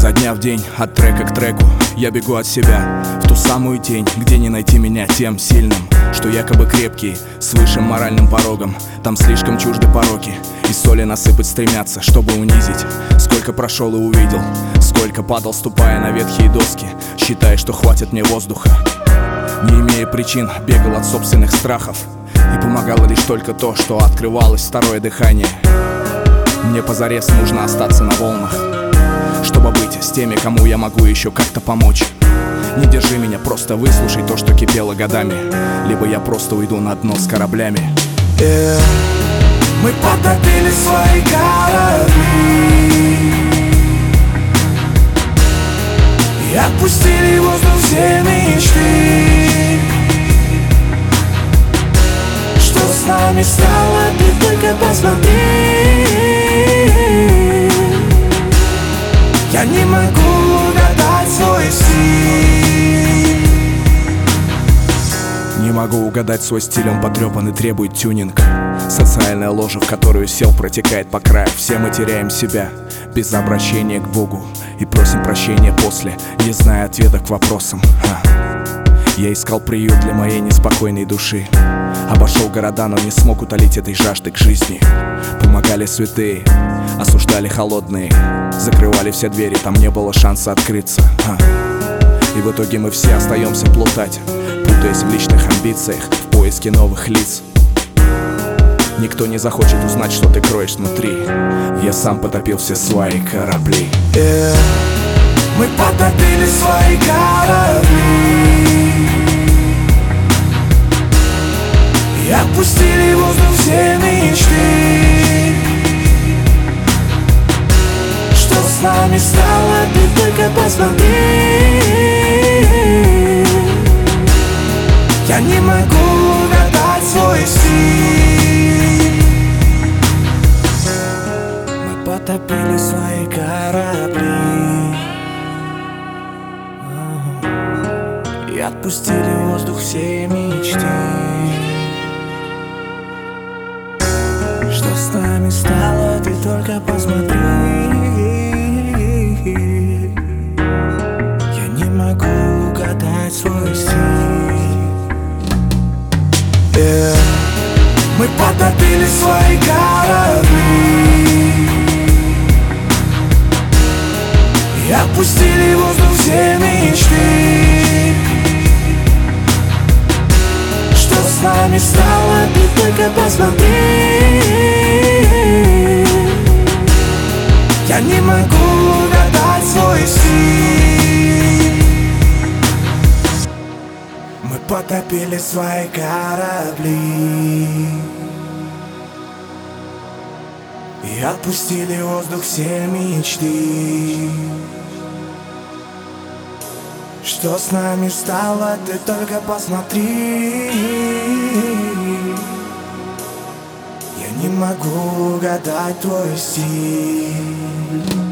Ото дня в день, от трека к треку я бегу от себя в ту самую тень, где не найти меня тем сильным, что якобы крепкий, с высшим моральным порогом. Там слишком чужды пороки, и соли насыпать стремятся, чтобы унизить. Сколько прошел и увидел, сколько падал, ступая на ветхие доски, считая, что хватит мне воздуха. Не имея причин, бегал от собственных страхов, и помогало лишь только то, что открывалось второе дыхание. Мне позарез нужно остаться на волнах, чтобы быть с теми, кому я могу еще как-то помочь. Не держи меня, просто выслушай то, что кипело годами, либо я просто уйду на дно с кораблями. Мы потопили свои корабли и отпустили в воздух все мечты. Что с нами стало, ты только посмотри. Я не могу угадать свой стиль. Не могу угадать свой стиль, он потрепан и требует тюнинг. Социальная ложа, в которую сел, протекает по краю. Все мы теряем себя, без обращения к Богу, и просим прощения после, не зная ответа к вопросам. Я искал приют для моей неспокойной души, обошел города, но не смог утолить этой жажды к жизни. Помогали святые, осуждали холодные, закрывали все двери, там не было шанса открыться. И в итоге мы все остаемся плутать, путаясь в личных амбициях, в поиске новых лиц. Никто не захочет узнать, что ты кроешь внутри. Я сам потопил все свои корабли. Мы потопили свои корабли и отпустили в воздух все мечты. Что с нами стало, ты только посмотри. Я не могу угадать свой стиль. Мы потопили свои корабли и отпустили в воздух все мечты. Что с нами стало, ты только посмотри. Я не могу угадать свой стиль. Мы потопили свои корабли и отпустили в воздух все мечты. Что с нами стало, ты только посмотри. Я не могу угадать свой стиль. Мы потопили свои корабли и отпустили в воздух все мечты. Что с нами стало, ты только посмотри. Я не могу угадать твой стиль.